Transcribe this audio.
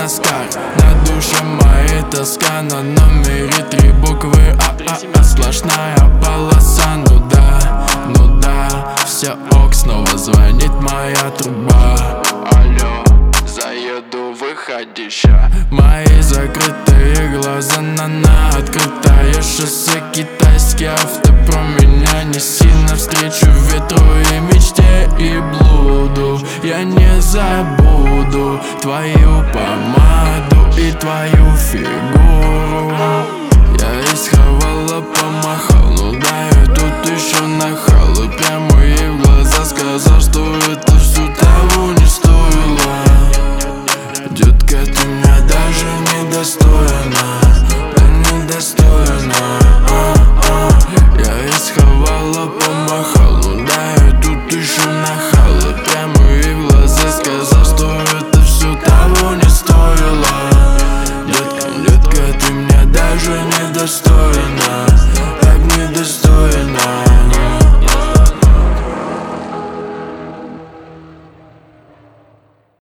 носках. На душе моей тоска, на номере 3 буквы А. Сплошная полоса, ну да, все ок, снова звонит моя труба. Алло, заеду, выходи ща. Мои закрытые глаза на открытое шоссе. Китайский автопром, меня неси навстречу ветру и мечте и блуду. Я не забуду твою помаду и твою фигуру. Я из Хавала помахал, ну да, я тут еще нахал. И прямо ей в глаза сказал, что это все того не стоило.